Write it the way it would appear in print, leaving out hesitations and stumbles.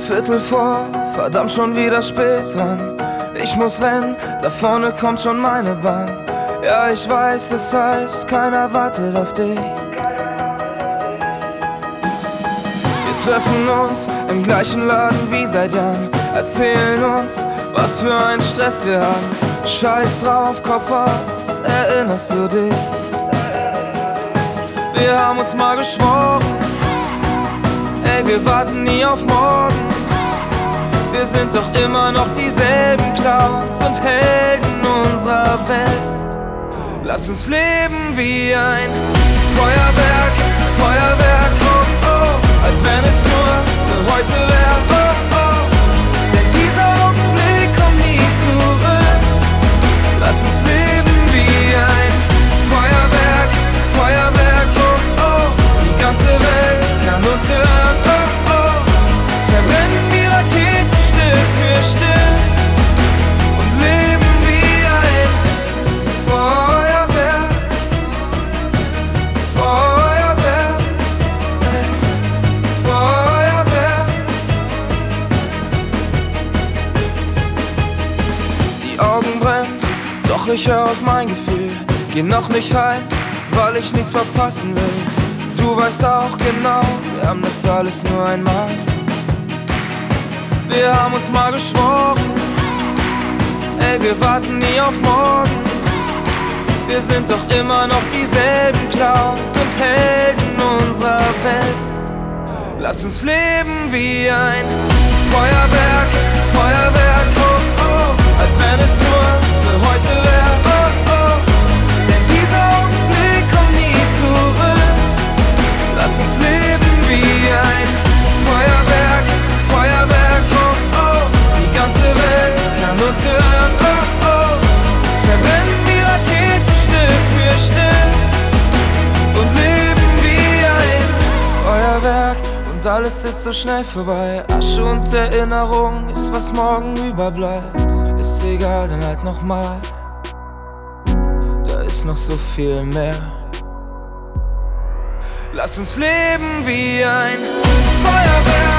Viertel vor, verdammt schon wieder spät dran. Ich muss rennen, da vorne kommt schon meine Bahn. Ja, ich weiß, es heißt, keiner wartet auf dich. Wir treffen uns im gleichen Laden wie seit Jahren, erzählen uns, was für ein Stress wir haben. Scheiß drauf, Kopf aus, erinnerst du dich? Wir haben uns mal geschworen, ey, wir warten nie auf morgen. Wir sind doch immer noch dieselben Clowns und Helden unserer Welt. Lass uns leben wie ein Feuerwerk, Feuerwerk, oh oh, als wenn es nur für heute wäre, oh oh. Denn dieser Augenblick kommt nie zurück. Lass uns leben wie ein Feuerwerk, Feuerwerk, oh oh. Die ganze Welt kann uns gehören, oh oh. Verbrennen die Raketen Stück für Stück und leben wie ein Feuerwerk, Feuerwerk, Feuerwerk. Die Augen brennen, doch ich hör auf mein Gefühl. Geh noch nicht heim, weil ich nichts verpassen will. Du weißt auch genau, wir haben das alles nur einmal. Wir haben uns mal geschworen, ey, wir warten nie auf morgen. Wir sind doch immer noch dieselben Clowns und Helden unserer Welt. Lass uns leben wie ein Feuerwerk, Feuerwerk, oh oh, als wenn es nur für heute wäre, oh oh. Denn dieser Augenblick kommt nie zurück. Lass uns leben wie ein Feuerwerk, Feuerwerk, oh oh. Die ganze Welt kann uns gehören, oh oh. Verbrennen die Raketen Stück für Stück und leben wie ein Feuerwerk. Und alles ist so schnell vorbei. Asche und Erinnerung ist, was morgen überbleibt. Ist egal, dann halt nochmal. Da ist noch so viel mehr. Lass uns leben wie ein Feuerwerk.